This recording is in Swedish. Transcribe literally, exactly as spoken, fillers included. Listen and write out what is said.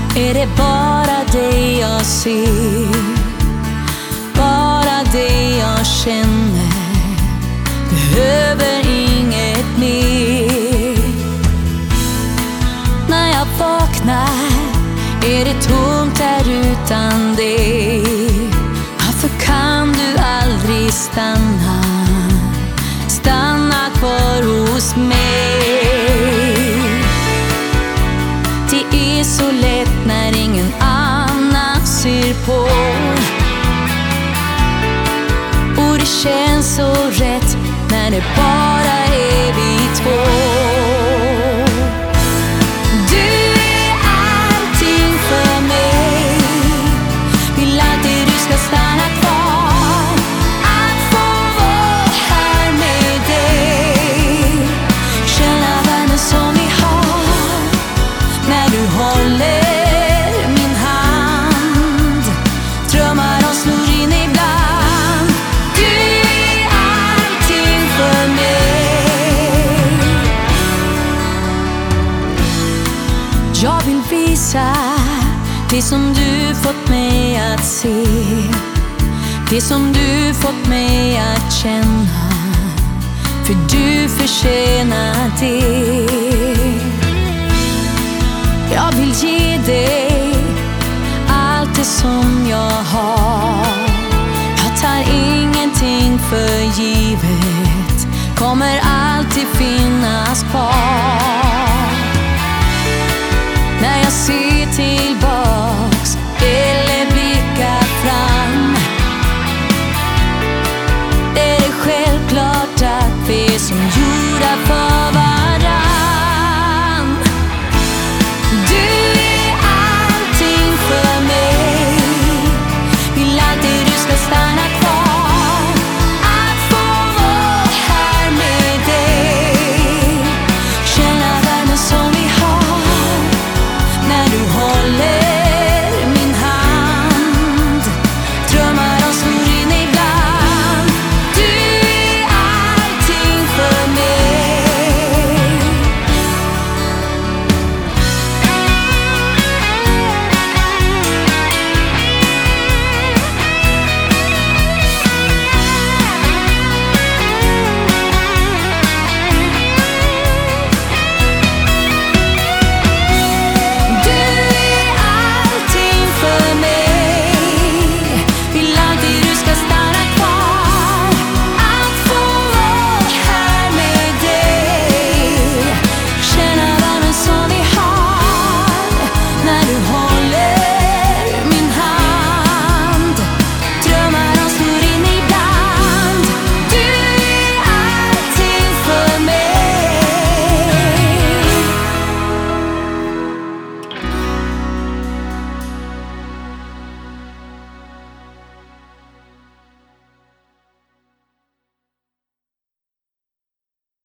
är det bara dig jag ser, bara dig jag känner, behöver inget mer. När jag vaknar är det tomt där utan dig. Varför kan du aldrig stanna, stanna kvar hos mig? Det är så lätt när ingen annan ser på, och det känns så rätt när det bara är vi två. Jag vill visa det som du fått mig att se, det som du fått mig att känna, för du förtjänar det. Jag vill ge dig allt det som jag har. Jag tar ingenting för givet, kommer alltid finnas kvar.